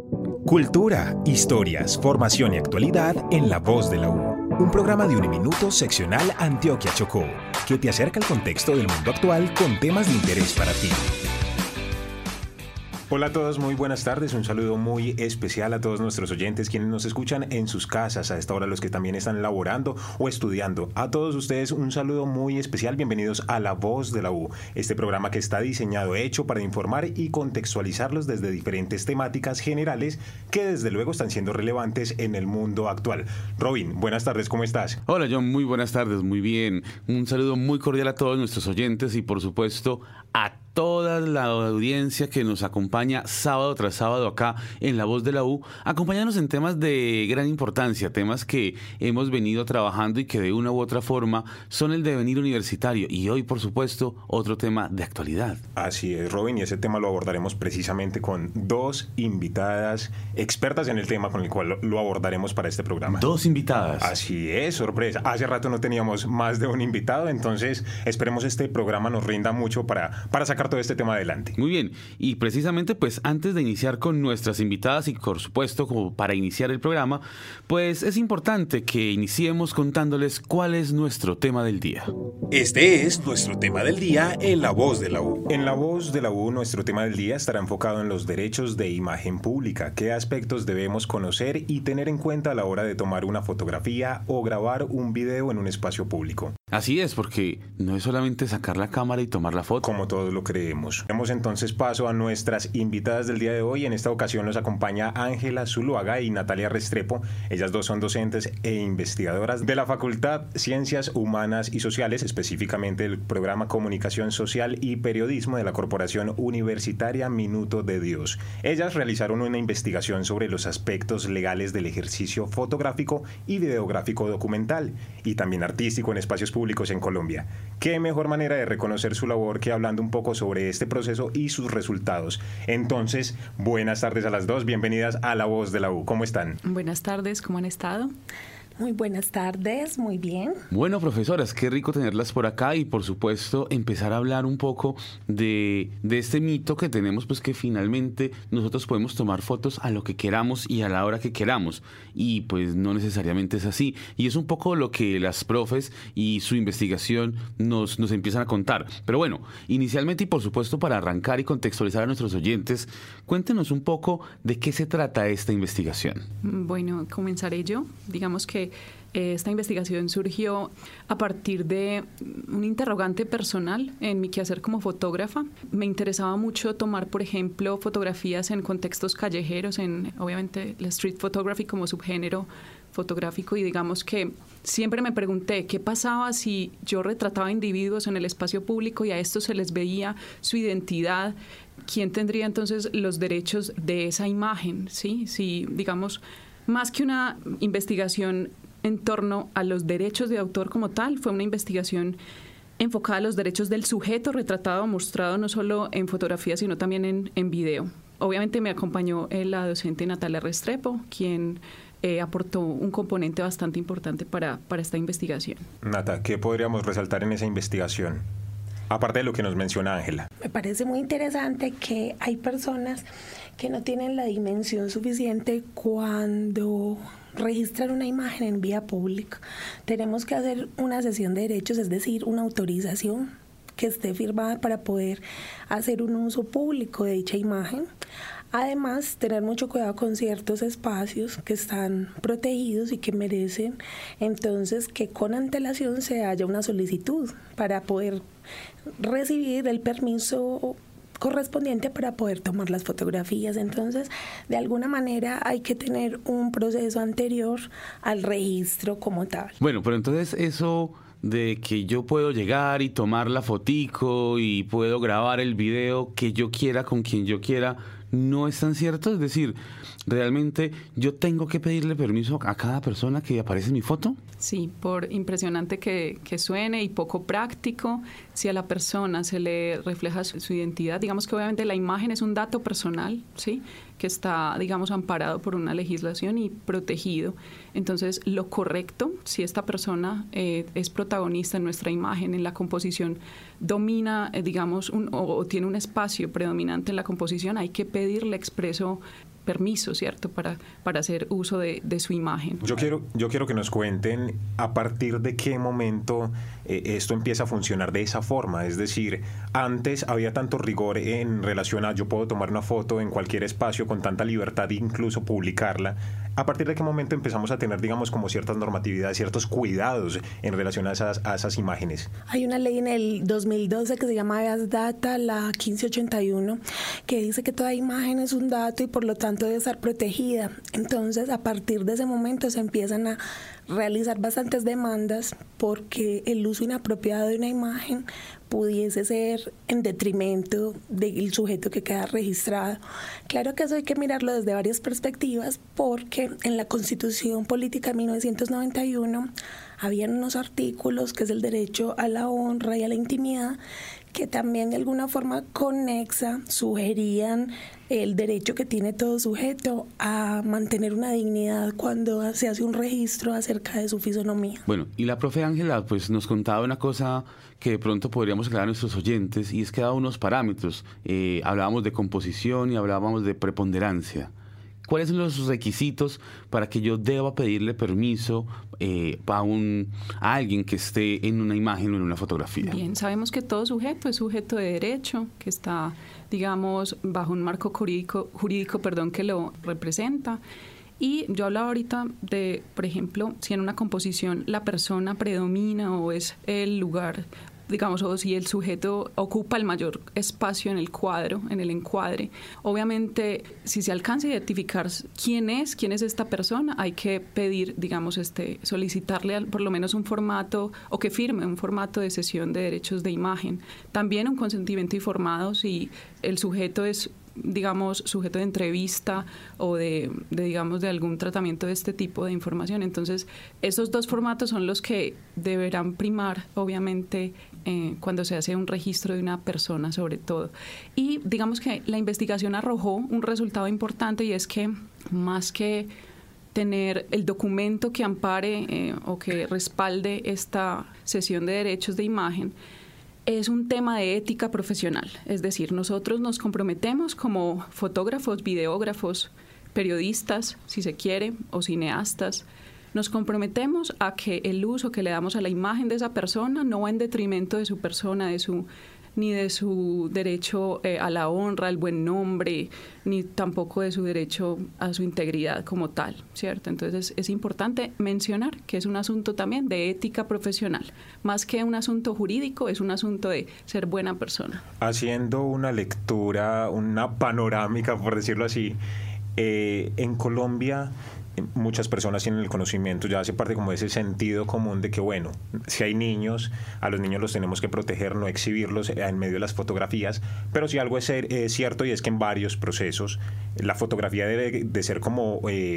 Cultura, historias, formación y actualidad en La Voz de la U. Un programa de Uniminuto seccional Antioquia Chocó, que te acerca al contexto del mundo actual con temas de interés para ti. Hola a todos, muy buenas tardes. Un saludo muy especial a todos nuestros oyentes quienes nos escuchan en sus casas, a esta hora los que también están laborando o estudiando. A todos ustedes un saludo muy especial. Bienvenidos a La Voz de la U, este programa que está diseñado, hecho para informar y contextualizarlos desde diferentes temáticas generales que desde luego están siendo relevantes en el mundo actual. Robin, buenas tardes, ¿cómo estás? Hola John, muy buenas tardes, muy bien. Un saludo muy cordial a todos nuestros oyentes y por supuesto a toda la audiencia que nos acompaña sábado tras sábado acá en La Voz de la U, acompañándonos en temas de gran importancia, temas que hemos venido trabajando y que de una u otra forma son el devenir universitario y hoy, por supuesto, otro tema de actualidad. Así es, Robin, y ese tema lo abordaremos precisamente con dos invitadas expertas en el tema con el cual lo abordaremos para este programa. Dos invitadas. Así es, sorpresa. Hace rato no teníamos más de un invitado, entonces esperemos este programa nos rinda mucho para sacar todo este tema adelante. Muy bien, y precisamente pues antes de iniciar con nuestras invitadas y por supuesto como para iniciar el programa, pues es importante que iniciemos contándoles cuál es nuestro tema del día. Este es nuestro tema del día en La Voz de la U. En La Voz de la U, nuestro tema del día estará enfocado en los derechos de imagen pública, qué aspectos debemos conocer y tener en cuenta a la hora de tomar una fotografía o grabar un video en un espacio público. Así es, porque no es solamente sacar la cámara y tomar la foto. Como todos lo creemos. Demos entonces paso a nuestras invitadas del día de hoy. En esta ocasión nos acompaña Ángela Zuluaga y Natalia Restrepo. Ellas dos son docentes e investigadoras de la Facultad Ciencias Humanas y Sociales, específicamente del programa Comunicación Social y Periodismo de la Corporación Universitaria Minuto de Dios. Ellas realizaron una investigación sobre los aspectos legales del ejercicio fotográfico y videográfico documental y también artístico en espacios públicos en Colombia. ¿Qué mejor manera de reconocer su labor que hablando un poco sobre este proceso y sus resultados? Entonces, buenas tardes a las dos, bienvenidas a La Voz de la U. ¿Cómo están? Buenas tardes, ¿cómo han estado? Muy buenas tardes, muy bien. Bueno, profesoras, qué rico tenerlas por acá y por supuesto empezar a hablar un poco de este mito que tenemos, pues que finalmente nosotros podemos tomar fotos a lo que queramos y a la hora que queramos y pues no necesariamente es así y es un poco lo que las profes y su investigación nos empiezan a contar. Pero bueno, inicialmente y por supuesto para arrancar y contextualizar a nuestros oyentes, cuéntenos un poco de qué se trata esta investigación. Bueno, comenzaré yo. Digamos que esta investigación surgió a partir de un interrogante personal en mi quehacer como fotógrafa. Me interesaba mucho tomar, por ejemplo, fotografías en contextos callejeros, en obviamente la street photography como subgénero fotográfico, y digamos que siempre me pregunté qué pasaba si yo retrataba individuos en el espacio público y a estos se les veía su identidad. ¿Quién tendría entonces los derechos de esa imagen? ¿Sí? Si, digamos, más que una investigación en torno a los derechos de autor como tal, fue una investigación enfocada a los derechos del sujeto retratado, mostrado no solo en fotografía, sino también en video. Obviamente me acompañó la docente Natalia Restrepo, quien aportó un componente bastante importante para esta investigación. Nata, ¿qué podríamos resaltar en esa investigación? Aparte de lo que nos menciona Ángela. Me parece muy interesante que hay personas que no tienen la dimensión suficiente cuando registran una imagen en vía pública. Tenemos que hacer una cesión de derechos, es decir, una autorización que esté firmada para poder hacer un uso público de dicha imagen. Además, tener mucho cuidado con ciertos espacios que están protegidos y que merecen entonces que con antelación se haya una solicitud para poder recibir el permiso correspondiente para poder tomar las fotografías. Entonces, de alguna manera hay que tener un proceso anterior al registro como tal. Bueno, pero entonces eso de que yo puedo llegar y tomar la fotico y puedo grabar el video que yo quiera con quien yo quiera, no es tan cierto. Es decir, ¿realmente yo tengo que pedirle permiso a cada persona que aparece en mi foto? Sí, por impresionante que suene y poco práctico, si a la persona se le refleja su identidad, digamos que obviamente la imagen es un dato personal, ¿sí?, que está, digamos, amparado por una legislación y protegido. Entonces, lo correcto, si esta persona es protagonista en nuestra imagen, en la composición, domina, digamos, o tiene un espacio predominante en la composición, hay que pedirle expreso permiso, ¿cierto?, para hacer uso de su imagen. Yo quiero que nos cuenten a partir de qué momento esto empieza a funcionar de esa forma. Es decir, antes había tanto rigor en relación a yo puedo tomar una foto en cualquier espacio con tanta libertad e incluso publicarla. ¿A partir de qué momento empezamos a tener, digamos, como ciertas normatividades, ciertos cuidados en relación a esas imágenes? Hay una ley en el 2012 que se llama Habeas Data, la 1581, que dice que toda imagen es un dato y por lo tanto debe estar protegida. Entonces, a partir de ese momento se empiezan a realizar bastantes demandas porque el uso inapropiado de una imagen pudiese ser en detrimento del sujeto que queda registrado. Claro que eso hay que mirarlo desde varias perspectivas, porque en la Constitución Política de 1991 habían unos artículos, que es el derecho a la honra y a la intimidad, que también de alguna forma conexa sugerían el derecho que tiene todo sujeto a mantener una dignidad cuando se hace un registro acerca de su fisonomía. Bueno, y la profe Ángela pues nos contaba una cosa que de pronto podríamos aclarar a nuestros oyentes, y es que daba unos parámetros. Hablábamos de composición y hablábamos de preponderancia. ¿Cuáles son los requisitos para que yo deba pedirle permiso a alguien que esté en una imagen o en una fotografía? Bien, sabemos que todo sujeto es sujeto de derecho, que está, digamos, bajo un marco jurídico, que lo representa. Y yo hablaba ahorita de, por ejemplo, si en una composición la persona predomina o es el lugar, digamos, o si el sujeto ocupa el mayor espacio en el cuadro, en el encuadre. Obviamente, si se alcanza a identificar quién es esta persona, hay que pedir, digamos, solicitarle por lo menos un formato, o que firme un formato de cesión de derechos de imagen. También un consentimiento informado si el sujeto es, digamos, sujeto de entrevista o digamos, de algún tratamiento de este tipo de información. Entonces, esos dos formatos son los que deberán primar, obviamente, cuando se hace un registro de una persona, sobre todo. Y digamos que la investigación arrojó un resultado importante, y es que más que tener el documento que ampare o que respalde esta cesión de derechos de imagen, es un tema de ética profesional. Es decir, nosotros nos comprometemos como fotógrafos, videógrafos, periodistas, si se quiere, o cineastas. Nos comprometemos a que el uso que le damos a la imagen de esa persona no va en detrimento de su persona, ni de su derecho a la honra, al buen nombre, ni tampoco de su derecho a su integridad como tal, ¿cierto? Entonces es importante mencionar que es un asunto también de ética profesional. Más que un asunto jurídico, es un asunto de ser buena persona. Haciendo una lectura, una panorámica, por decirlo así, en Colombia muchas personas tienen el conocimiento, ya hace parte como de ese sentido común de que, bueno, si hay niños, a los niños los tenemos que proteger, no exhibirlos en medio de las fotografías, pero si algo es cierto, y es que en varios procesos la fotografía debe de ser como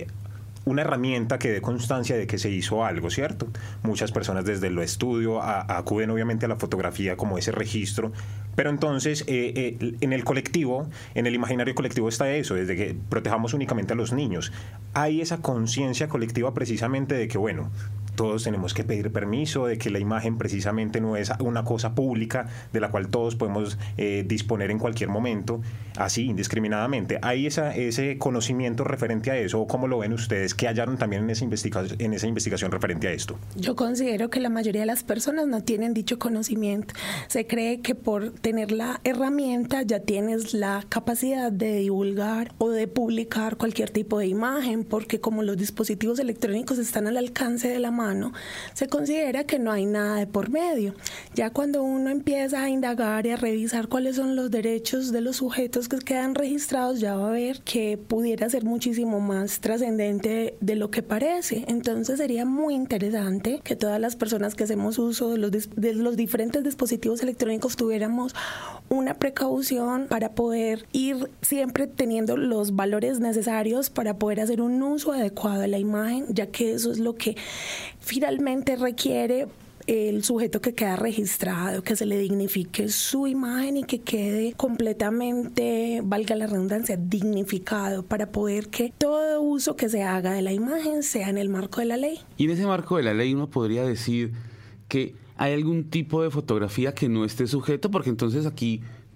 una herramienta que dé constancia de que se hizo algo, ¿cierto? Muchas personas desde lo estudio acuden obviamente a la fotografía como ese registro, pero entonces en el colectivo, en el imaginario colectivo está eso, desde que protejamos únicamente a los niños. Hay esa conciencia colectiva precisamente de que, bueno, todos tenemos que pedir permiso, de que la imagen precisamente no es una cosa pública de la cual todos podemos disponer en cualquier momento, así indiscriminadamente. ¿Hay ese conocimiento referente a eso? ¿O cómo lo ven ustedes? ¿Qué hallaron también en esa investigación referente a esto? Yo considero que la mayoría de las personas no tienen dicho conocimiento. Se cree que por tener la herramienta ya tienes la capacidad de divulgar o de publicar cualquier tipo de imagen, porque como los dispositivos electrónicos están al alcance de la mano, se considera que no hay nada de por medio. Ya cuando uno empieza a indagar y a revisar cuáles son los derechos de los sujetos que quedan registrados, ya va a ver que pudiera ser muchísimo más trascendente de lo que parece. Entonces sería muy interesante que todas las personas que hacemos uso de los diferentes dispositivos electrónicos tuviéramos una precaución para poder ir siempre teniendo los valores necesarios para poder hacer un uso adecuado de la imagen, ya que eso es lo que finalmente requiere el sujeto que queda registrado, que se le dignifique su imagen y que quede completamente, valga la redundancia, dignificado, para poder que todo uso que se haga de la imagen sea en el marco de la ley. Y en ese marco de la ley uno podría decir que hay algún tipo de fotografía que no esté sujeto, porque entonces aquí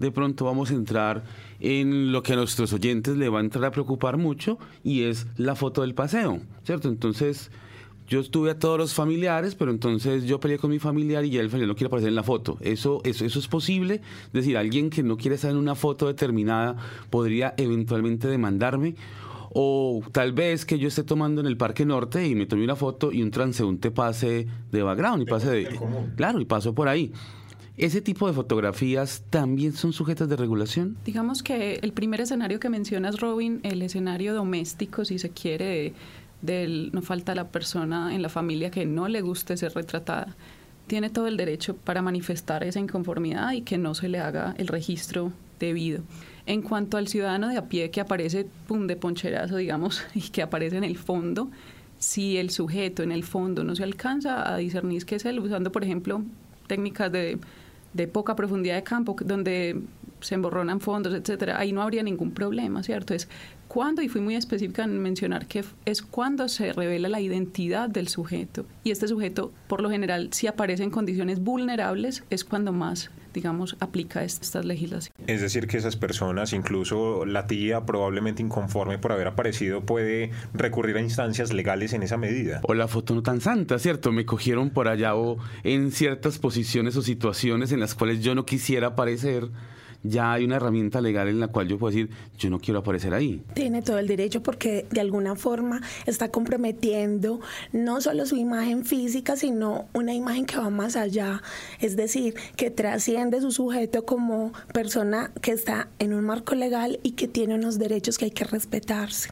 de pronto vamos a entrar en lo que a nuestros oyentes le va a entrar a preocupar mucho, y es la foto del paseo, ¿cierto? Entonces, yo estuve a todos los familiares, pero entonces yo peleé con mi familiar y ya el familiar no quiere aparecer en la foto. Eso es posible. Es decir, alguien que no quiere estar en una foto determinada podría eventualmente demandarme. O tal vez que yo esté tomando en el Parque Norte y me tome una foto y un transeúnte pase de background y pase de... Claro, y paso por ahí. ¿Ese tipo de fotografías también son sujetas de regulación? Digamos que el primer escenario que mencionas, Robin, el escenario doméstico, si se quiere, no falta la persona en la familia que no le guste ser retratada, tiene todo el derecho para manifestar esa inconformidad y que no se le haga el registro debido. En cuanto al ciudadano de a pie que aparece de poncherazo, digamos, y que aparece en el fondo, si el sujeto en el fondo no se alcanza a discernir que es él, usando, por ejemplo, técnicas de poca profundidad de campo, donde se emborronan fondos, etcétera, ahí no habría ningún problema, ¿cierto? Es cuando, y fui muy específica en mencionar que es cuando se revela la identidad del sujeto. Y este sujeto, por lo general, si aparece en condiciones vulnerables, es cuando más, digamos, aplica estas legislaciones. Es decir, que esas personas, incluso la tía probablemente inconforme por haber aparecido, puede recurrir a instancias legales en esa medida. O la foto no tan santa, ¿cierto? Me cogieron por allá, o en ciertas posiciones o situaciones en las cuales yo no quisiera aparecer. Ya hay una herramienta legal en la cual yo puedo decir, yo no quiero aparecer ahí. Tiene todo el derecho, porque de alguna forma está comprometiendo no solo su imagen física, sino una imagen que va más allá, es decir, que trasciende su sujeto como persona que está en un marco legal y que tiene unos derechos que hay que respetarse.